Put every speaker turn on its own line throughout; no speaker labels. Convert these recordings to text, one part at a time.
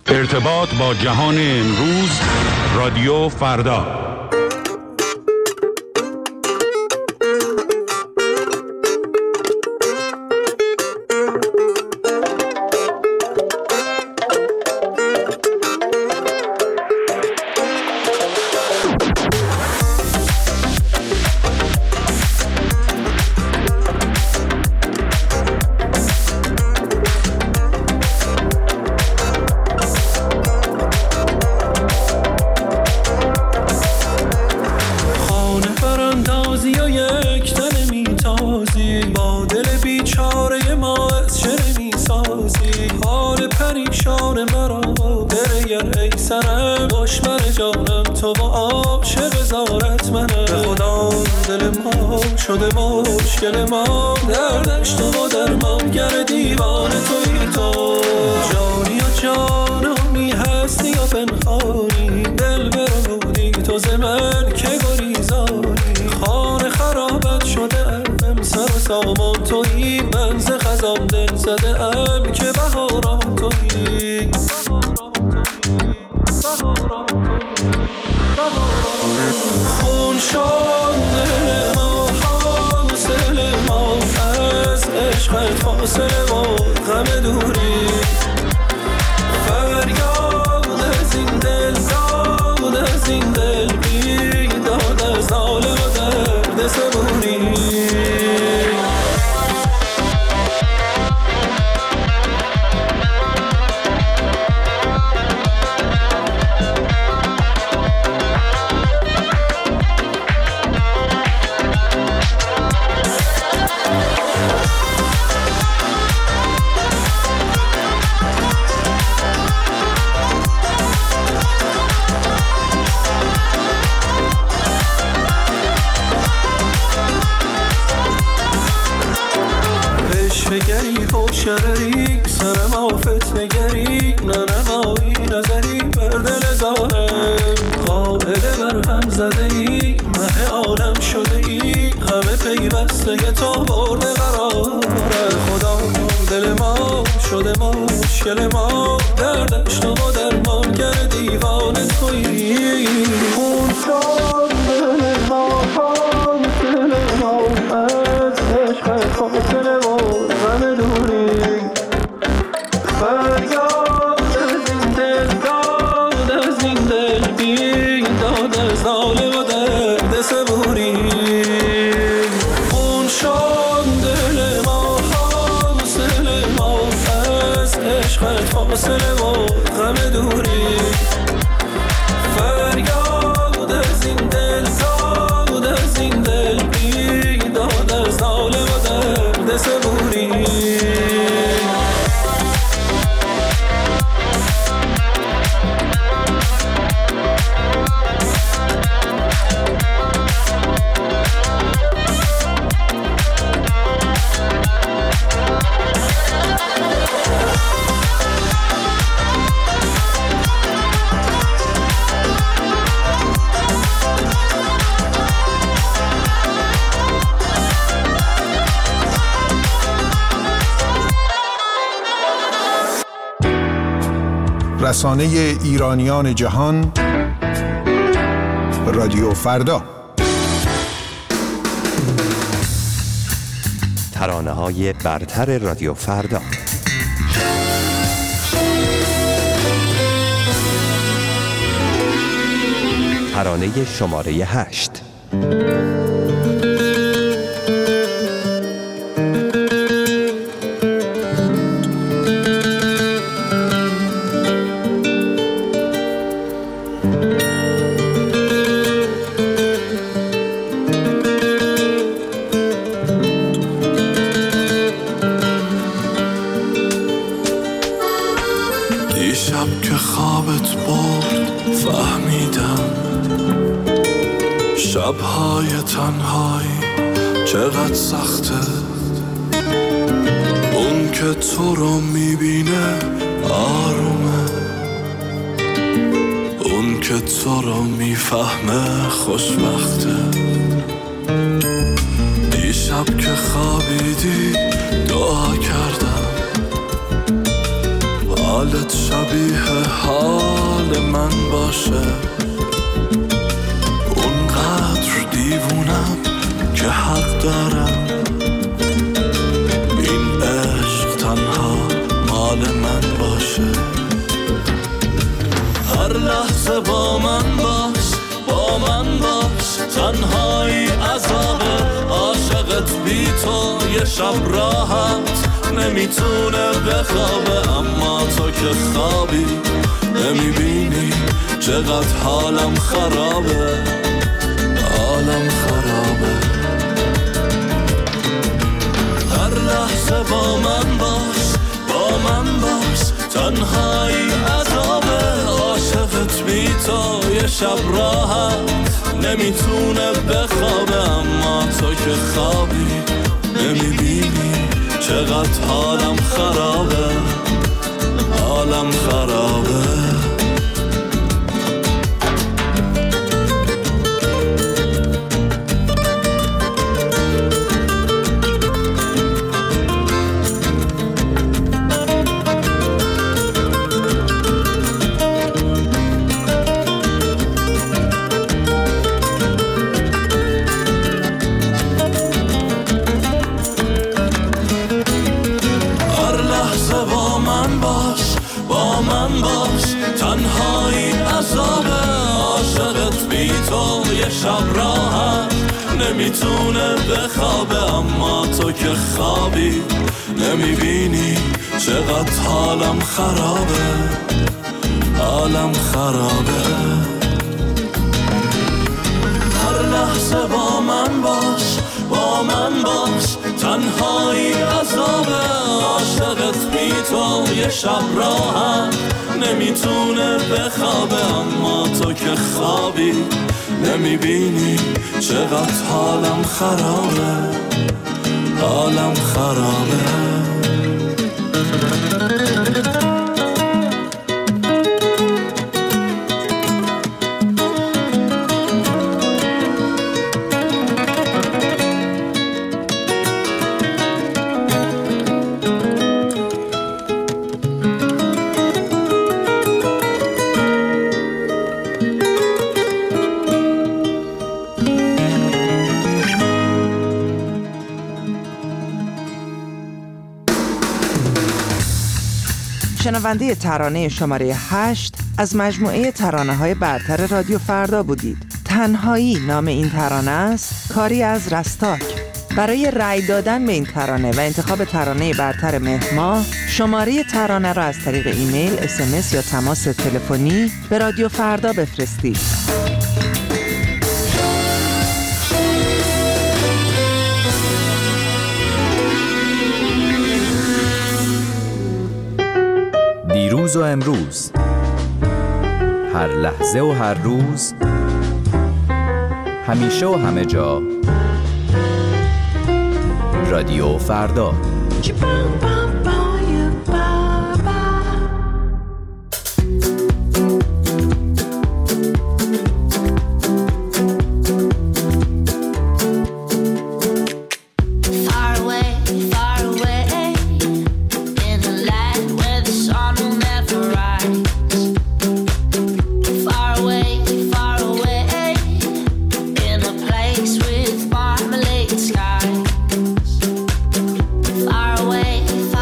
ارتباط با جهان امروز، رادیو فردا.
شده مشکل ما دردش تو و درمانگر دیوانه توی تو جانی و جانانی هستی و پنهانی دل برمودی تو ز من که گریزانی خانه خرابت شده ام سر و سامان تویی من ز خزان دل زده ام که بهاران تویی خون شد دل ما عشقت فاصله و غم دوری فریاد از این دل داد از این دل بیداد از ناله و درد صبوری شرری سرم آفت نگری ننهایی نظری بر دل ظالم قائل بر هم زده ای مه عالم شده ای همه پیوسته تو برده قراره خدا دل ما شده مشکل ما دردش تو و درمانگر دیوانه تویی خون شد دل ما دل ما از عشق فاصله و غم دوری فریاد از این دل داد از این دل بیداد از ناله و درد صبوری خون شد دل ما حاصل ما از عشقت فاصله و غم دوری فریاد از این دل داد از این دل بیداد از ناله و درد صبوری
رسانه ایرانیان جهان، رادیو فردا.
ترانه‌های برتر رادیو فردا. ترانه شماره 8.
دیشب که خوابت برد فهمیدم شب‌های تنهایی چقدر سخته اون که تو رو میبینه آرومه اون که تو رو میفهمه خوشبخته دیشب که خوابیدی دعا کردم حالت شبیه حال من باشه، اونقدر دیوونم که حق دارم این عشق تنها مال من باشه. هر لحظه با من باش، با من باش، تنهایی عذابه، عاشقت بی تو یه شب راحت نمیتونه بخوابه، اما تو که خوابی نمیبینی چقدر حالم خرابه، حالم خرابه. هر لحظه با من باش، با من باش، تنهایی عذابه، عاشقت بی تو یه شب راحت نمیتونه بخوابه، اما تو که خوابی نمیبینی چقدر حالم خرابه، حالم خرابه. تنهایی عذابه، عاشقت بی تو یه شب راحت نمیتونه بخوابه، اما تو که خوابی نمیبینی چقدر حالم خرابه، حالم خرابه. هر لحظه با من باش، با من باش، تنهایی عذابه، عاشقت بی تو یه شب راحت نمیتونه بخوابه، اما تو که خوابی نمیبینی چقدر حالم خرابه، حالم خرابه.
شنونده ترانه شماره 8 از مجموعه ترانه‌های برتر رادیو فردا بودید. تنهایی نام این ترانه است، کاری از رستاک. برای رأی دادن به این ترانه و انتخاب ترانه برتر مهر ماه، شماره ترانه را از طریق ایمیل، SMS یا تماس تلفنی به رادیو فردا بفرستید.
دیروز و امروز، هر لحظه و هر روز، همیشه و همه جا، رادیو فردا.
Far away,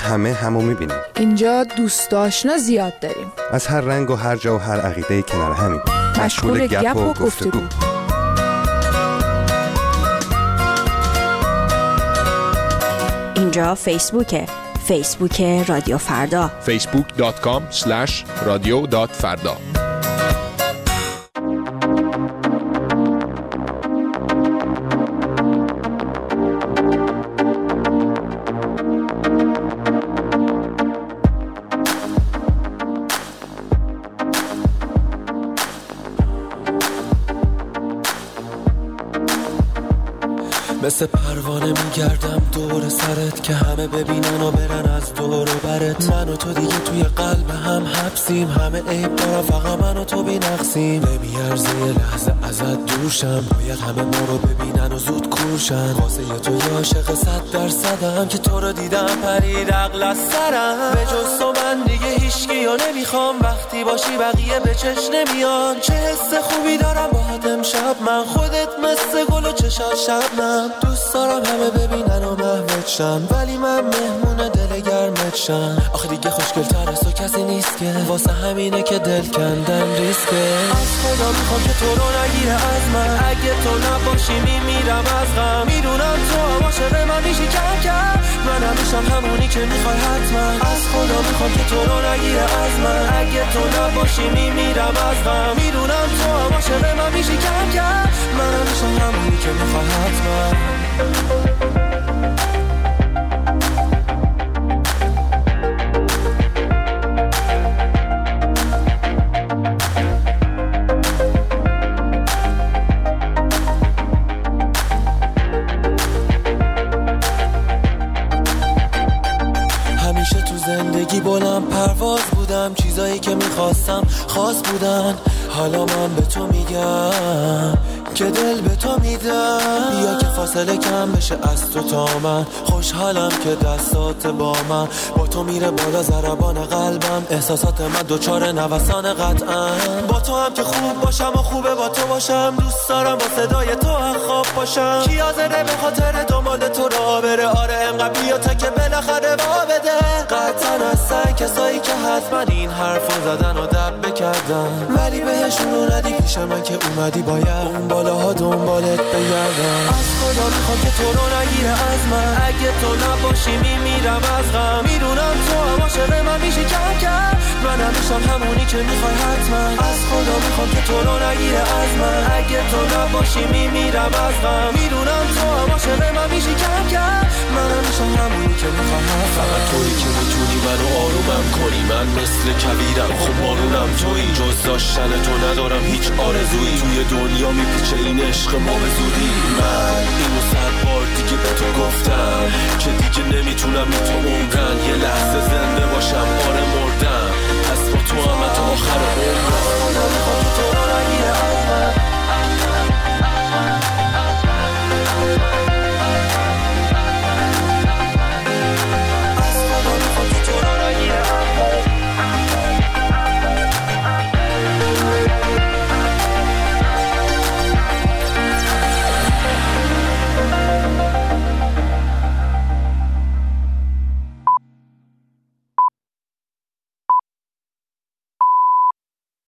همه همو میبینیم.
اینجا دوست آشنا زیاد داریم.
از هر رنگ و هر جا و هر عقیده کنار همیم.
مشغول گپ و گفتگو.
اینجا فیسبوک رادیو فردا.
facebook.com/radio.farda.
مثل پروانه میگردم دور سرت که همه ببینن و برن از دور و برت. من و تو دیگه توی قلب هم حبسیم، همه عیب دارم فقط من و تو بی‌نقصیم. نمیارزه یه لحظه ازت دورشم، باید همه ما رو ببینن و زود کورشن. واسه تو یه عاشق 100% که تو رو دیدم پرید عقل از سرم. به جز تو من دیگه هیچکیو نمیخوام، وقتی باشی بقیه به چش نمیان. چه حس خوبی دارم باهات امشب من، خودت مثل گل و چشات شبنم. دوست دارم همه ببینن و محوت شن، ولی من مهمون دل گرمت شم. آخه دیگه خوشگل‌تر از تو کسی نیست که، واسه همینه که دل کندن ریسکه. از خدا میخوام که تو رو نگیره از من، اگه تو نباشی میمیرم از غم. میدونم تو هم عاشق من میشی کم کم، منم میشم همونی که میخوای حتما. از خدا میخوام که تو رو نگیره از من، اگه تو نباشی میمیرم از غم. میدونم تو هم عاشق من میشی کم کم، منم میشم همونی که میخوای حتما. همیشه تو زندگی بلند پرواز بودم، چیزایی که میخواستم خاص بودن. حالا من به تو میگم که دل به تو میدم، بیا که فاصله کم بشه از تو تا من. خوشحالم که دستات با من، با تو میره بالا ضربان قلبم. احساسات من دوچار نوسان قطعا، با تو هم که خوب باشم و خوبه با تو باشم. دوست دارم با صدای تو هم خواب باشم. کی حاضره به خاطر دنبال تو راه بره؟ آره انقدر بیا تا که بالاخره با بده. قطعا هستن کسایی که حتما این حرفو زدن و دب بکردن، ولی بهشون رو ندی پیش من که اومدی باید اون بالاها دنبالت بگردم. از خدا میخوام که تو رو نگیره از من، اگه تو نباشی میمیرم از غم. میدونم تو هم عاشق من میشی کم کم، منم میشم همونی که میخوای حتما. از خدا میخوام که تو رو نگیره از من، اگه تو نباشی میمیرم از غم. میدونم تو هم عاشق من میشی کم کم، منم میشم همونی که میخوای حتما. فقط تویی که میتونی منو آرومم کنی، من مثل کبیرم خب بارونم تویی. جز داشتن تو ندارم هیچ آرزویی، توی دنیا میپیچه این عشق ما به زودی. من اینو 100 بار دیگه به تو گفتم که دیگه نمیتونم بی تو عمرن. یه لحظه زنده باشم آره مردم، پس با تو هم تا آخر